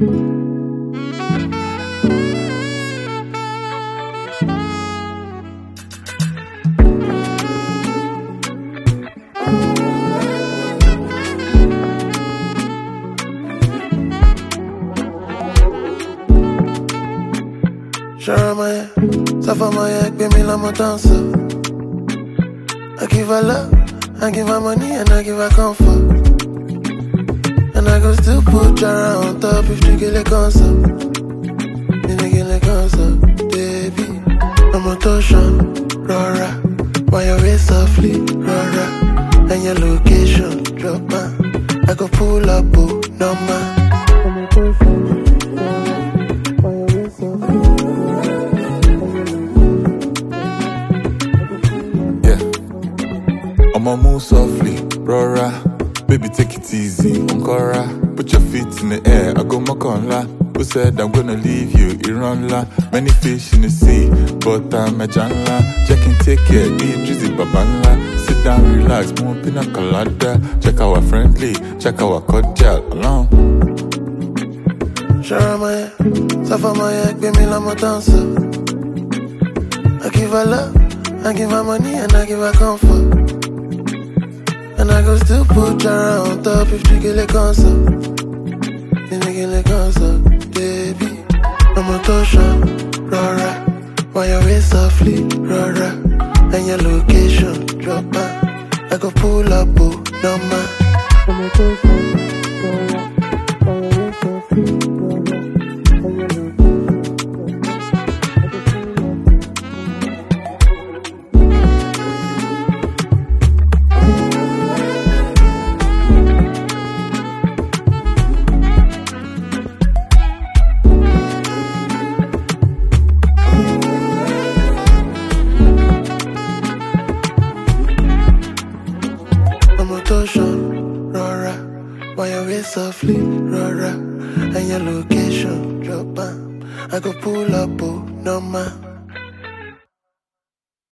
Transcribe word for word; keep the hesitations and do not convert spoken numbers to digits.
Sharamaya, Safamaya, give me la dancer. I give her love, I give her money, and I give her comfort. And I go still put her on top if you get a concert. If you get a concert, baby. I'm a toshan, Rora. Why you raise softly, Rora. And your location, drop man. I go pull up, oh, no man. I'm a toshan, Rora. Why you raise softly. I'ma move softly, rora. Baby, take it easy, Ankara. Put your feet in the air, I go makonla. Who said I'm gonna leave you, Iranla? Many fish in the sea, but I'm a janla. Check and take care, be a drizzy babanla. Sit down, relax, move pina colada. Check our friendly, check our cordial, along. Sharamaya, Safamaya, give me la dancer. I give her love, I give her money, and I give her comfort. And I go still put her on top if you get a concert. If you get a concert, baby. I'm a toshan, Rora. Why you raise softly, Rora. And your location, drop man. I go pull up, oh, no man. I'm a toshan, Rora. Why you raise softly, Rora. And your location, drop man. I go pull up. Toshan, Rora. Why you raise softly, Rora. And your location, drop man. I go pull up, oh, no man.